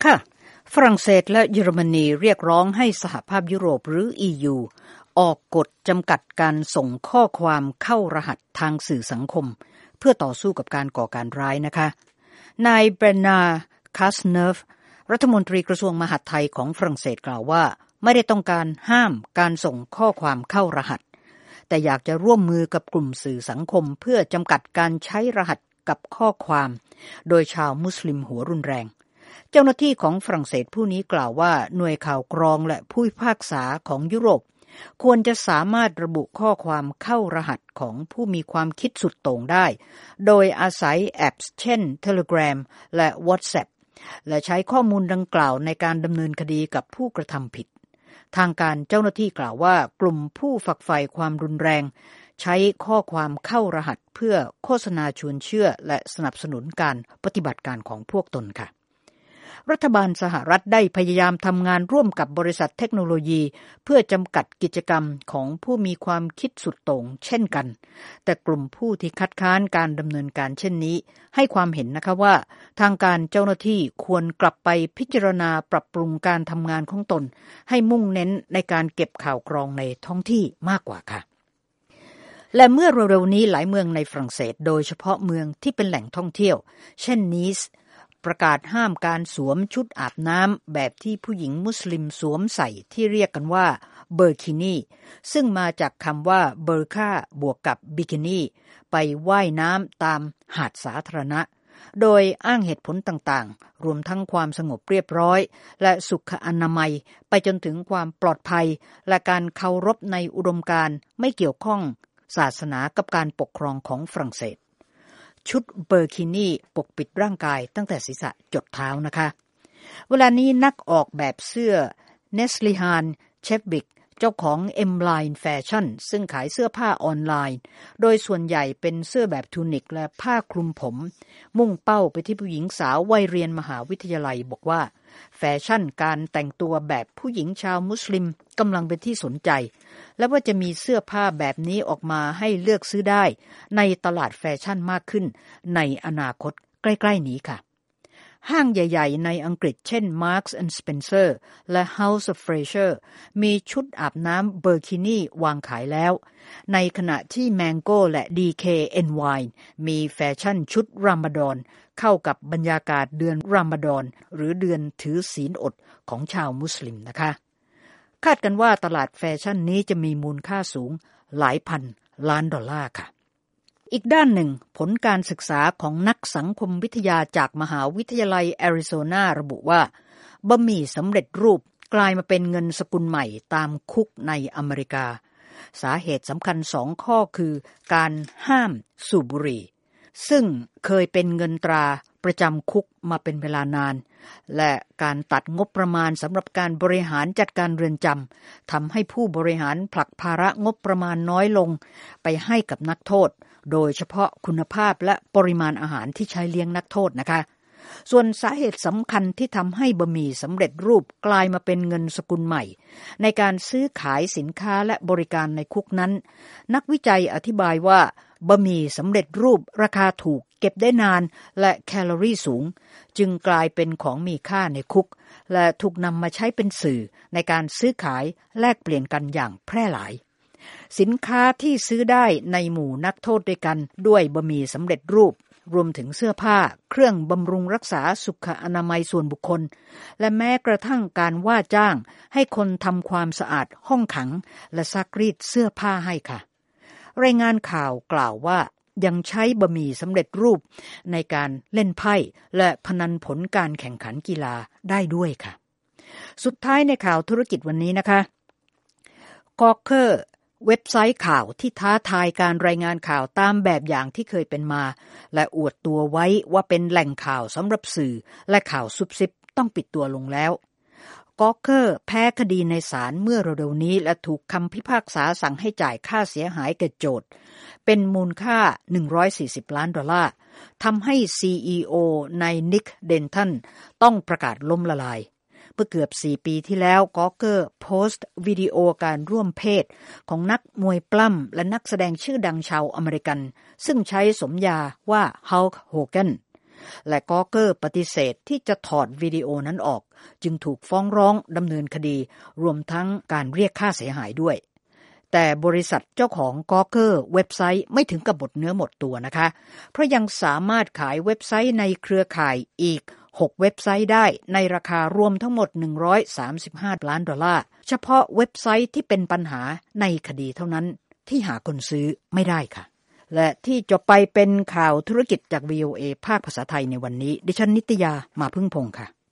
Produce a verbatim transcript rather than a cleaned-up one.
ค่ะฝรั่งเศสและเยอรมนีเรียกร้องให้สหภาพยุโรปหรือ อี ยู ออกกฎจำกัดการส่งข้อความเข้ารหัสทางสื่อสังคมเพื่อต่อสู้กับการก่อการร้ายนะคะนายเบรนาร์ คาสเนฟรัฐมนตรีกระทรวงมหาดไทยของฝรั่งเศสกล่าวว่าไม่ได้ต้องการห้ามการส่งข้อความเข้ารหัสแต่อยากจะร่วมมือกับกลุ่มสื่อสังคมเพื่อจำกัดการใช้รหัสกับข้อความโดยชาวมุสลิมหัวรุนแรงเจ้าหน้าที่ของฝรั่งเศสผู้นี้กล่าวว่าหน่วยข่าวกรองและผู้พิพากษาของยุโรปควรจะสามารถระบุข้อความเข้ารหัสของผู้มีความคิดสุดโต่งได้โดยอาศัยแอปเช่น Telegram และ WhatsApp และใช้ข้อมูลดังกล่าวในการดำเนินคดีกับผู้กระทำผิดทางการเจ้าหน้าที่กล่าวว่ากลุ่มผู้ฝักใฝ่ความรุนแรงใช้ข้อความเข้ารหัสเพื่อโฆษณาชวนเชื่อและสนับสนุนการปฏิบัติการของพวกตนค่ะรัฐบาลสหรัฐได้พยายามทำงานร่วมกับบริษัทเทคโนโลยีเพื่อจำกัดกิจกรรมของผู้มีความคิดสุดโต่งเช่นกันแต่กลุ่มผู้ที่คัดค้านการดำเนินการเช่นนี้ให้ความเห็นนะคะว่าทางการเจ้าหน้าที่ควรกลับไปพิจารณาปรับปรุงการทำงานของตนให้มุ่งเน้นในการเก็บข่าวกรองในท้องที่มากกว่าค่ะและเมื่อเร็วๆนี้หลายเมืองในฝรั่งเศสโดยเฉพาะเมืองที่เป็นแหล่งท่องเที่ยวเช่นนีสประกาศห้ามการสวมชุดอาบน้ำแบบที่ผู้หญิงมุสลิมสวมใส่ที่เรียกกันว่าเบอร์คินีซึ่งมาจากคำว่าเบอร์ค่าบวกกับบิกินีไปว่ายน้ำตามหาดสาธารณะโดยอ้างเหตุผลต่างๆรวมทั้งความสงบเรียบร้อยและสุขอนามัยไปจนถึงความปลอดภัยและการเคารพในอุดมการณ์ไม่เกี่ยวข้องศาสนากับการปกครองของฝรั่งเศสชุดเบอร์คินีปกปิดร่างกายตั้งแต่ศีรษะจดเท้านะคะเวลานี้นักออกแบบเสื้อเนสลิฮานเชฟบิกเจ้าของ M Line Fashion ซึ่งขายเสื้อผ้าออนไลน์โดยส่วนใหญ่เป็นเสื้อแบบทูนิกและผ้าคลุมผมมุ่งเป้าไปที่ผู้หญิงสาววัยเรียนมหาวิทยาลัยบอกว่าแฟชั่นการแต่งตัวแบบผู้หญิงชาวมุสลิมกำลังเป็นที่สนใจและว่าจะมีเสื้อผ้าแบบนี้ออกมาให้เลือกซื้อได้ในตลาดแฟชั่นมากขึ้นในอนาคตใกล้ๆนี้ค่ะห้างใหญ่ๆในอังกฤษเช่น Marks and Spencer และ House of Fraser มีชุดอาบน้ำเบอร์คินีวางขายแล้วในขณะที่ Mango และ ดี เค เอ็น วาย มีแฟชั่นชุดรามฎอนเข้ากับบรรยากาศเดือนรามฎอนหรือเดือนถือศีลอดของชาวมุสลิมนะคะคาดกันว่าตลาดแฟชั่นนี้จะมีมูลค่าสูงหลายพันล้านดอลลาร์ค่ะอีกด้านหนึ่งผลการศึกษาของนักสังคมวิทยาจากมหาวิทยาลัยแอริโซนาระบุว่าบะหมี่สำเร็จรูปกลายมาเป็นเงินสกุลใหม่ตามคุกในอเมริกาสาเหตุสำคัญสองข้อคือการห้ามสูบบุหรี่ซึ่งเคยเป็นเงินตราประจำคุกมาเป็นเวลานานและการตัดงบประมาณสำหรับการบริหารจัดการเรือนจำทำให้ผู้บริหารผลักภาระงบประมาณน้อยลงไปให้กับนักโทษโดยเฉพาะคุณภาพและปริมาณอาหารที่ใช้เลี้ยงนักโทษนะคะส่วนสาเหตุสำคัญที่ทำให้บะหมี่สำเร็จรูปกลายมาเป็นเงินสกุลใหม่ในการซื้อขายสินค้าและบริการในคุกนั้นนักวิจัยอธิบายว่าบะหมี่สำเร็จรูปราคาถูกเก็บได้นานและแคลอรี่สูงจึงกลายเป็นของมีค่าในคุกและถูกนำมาใช้เป็นสื่อในการซื้อขายแลกเปลี่ยนกันอย่างแพร่หลายสินค้าที่ซื้อได้ในหมู่นักโทษด้วยกันด้วยบะหมี่สำเร็จรูปรวมถึงเสื้อผ้าเครื่องบำรุงรักษาสุขอนามัยส่วนบุคคลและแม้กระทั่งการว่าจ้างให้คนทำความสะอาดห้องขังและซักรีดเสื้อผ้าให้ค่ะรายงานข่าวกล่าวว่ายังใช้บะหมี่สำเร็จรูปในการเล่นไพ่และพนันผลการแข่งขันกีฬาได้ด้วยค่ะสุดท้ายในข่าวธุรกิจวันนี้นะคะกอเคอร์เว็บไซต์ข่าวที่ท้าทายการรายงานข่าวตามแบบอย่างที่เคยเป็นมาและอวดตัวไว้ว่าเป็นแหล่งข่าวสำหรับสื่อและข่าวซุบซิบต้องปิดตัวลงแล้วกอเคอร์แพ้คดีในศาลเมื่อเร็วๆนี้และถูกคำพิพากษาสั่งให้จ่ายค่าเสียหายแก่โจทก์เป็นมูลค่าหนึ่งร้อยสี่สิบล้านดอลลาร์ทำให้ ซี อี โอ นายนิกเดนทันต้องประกาศล้มละลายเมื่อเกือบสี่ปีที่แล้วกอเกอร์โพสต์วิดีโอการร่วมเพศของนักมวยปล้ำและนักแสดงชื่อดังชาวอเมริกันซึ่งใช้สมญาว่าฮัลค์โฮแกนและ Gawker ปฏิเสธที่จะถอดวิดีโอนั้นออกจึงถูกฟ้องร้องดำเนินคดีรวมทั้งการเรียกค่าเสียหายด้วยแต่บริษัทเจ้าของ Gawker เว็บไซต์ไม่ถึงกับหมดเนื้อหมดตัวนะคะเพราะยังสามารถขายเว็บไซต์ในเครือข่ายอีกหกเว็บไซต์ได้ในราคารวมทั้งหมดหนึ่งร้อยสามสิบห้าล้านดอลลาร์เฉพาะเว็บไซต์ที่เป็นปัญหาในคดีเท่านั้นที่หาคนซื้อไม่ได้ค่ะและที่จบไปเป็นข่าวธุรกิจจาก วี โอ เอ ภาคภาษาไทยในวันนี้ดิฉันนิตยามาพึ่งพงษ์ค่ะ